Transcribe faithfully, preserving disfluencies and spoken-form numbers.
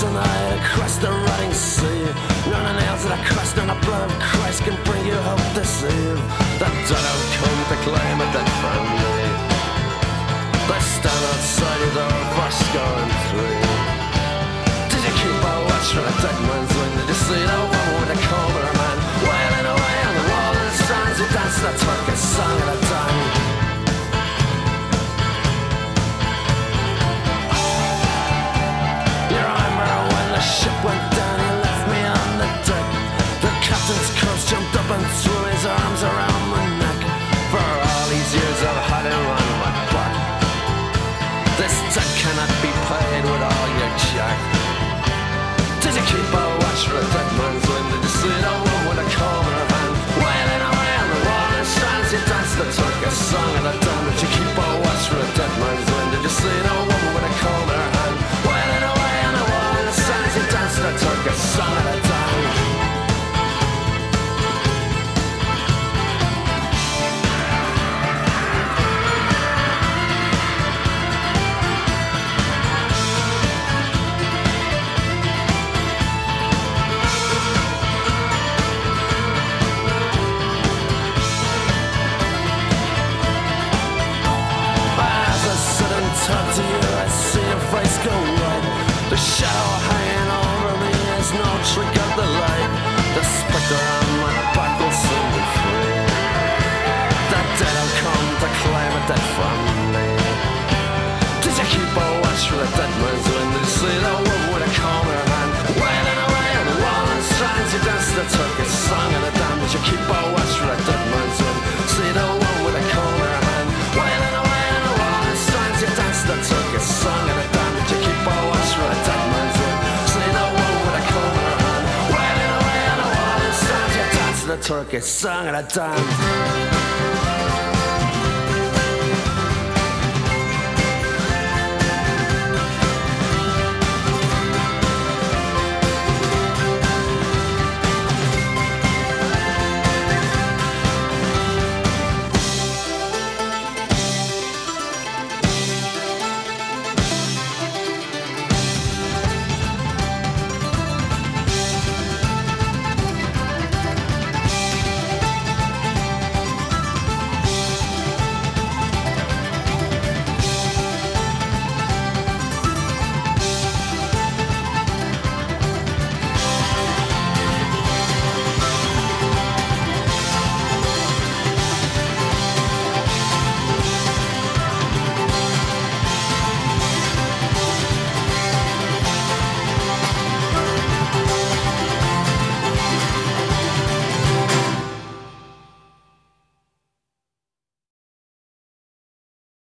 tonight across the rotting sea. None of nails that are crushed and the blood of Christ can bring you hope this eve. The dead have come to claim a dead family. They stand outside your door, Vasco and three. Did you keep a watch for a dead man's wing? Did you see the one with a comb or a man wailing away on the wall and the strands? You danced the Turkish song at a time. You remember when the ship went down, you left me on the deck. The captain's curse jumped up and threw his arms around my neck. For all these years I've had him on my back. This debt cannot be paid with all your jack. Did you keep a watch for a dead man's wind? Did you see the one with a comb in her hand wailing away on the wall and strands? You danced the Turkish song of the dawn. Did you keep a watch for a dead man's wind? Did you see the woman with a comb in her hand wailing away on the wall and strands? You danced the Turkish song of the dawn. Talk to you, I see your face go white. The shadow hanging over me is no trick of the light. The spectre on my back will soon be free. The dead have come to claim a dead from me. Did you keep a watch for the dead man's wind? Did you see the woman with a comb in her hand wailing away on the wall and strands? You danced the Turkish song of the damned. Did you keep a watch for the dead man's wind? See the woman with a comb in her hand wailing away on the wall and strands? You danced the Turkish song of the damned. Did you keep a watch for a dead man's wind? See the woman with a comb in her hand wailing away on the wall and strands? You danced the Turkish song of the damned.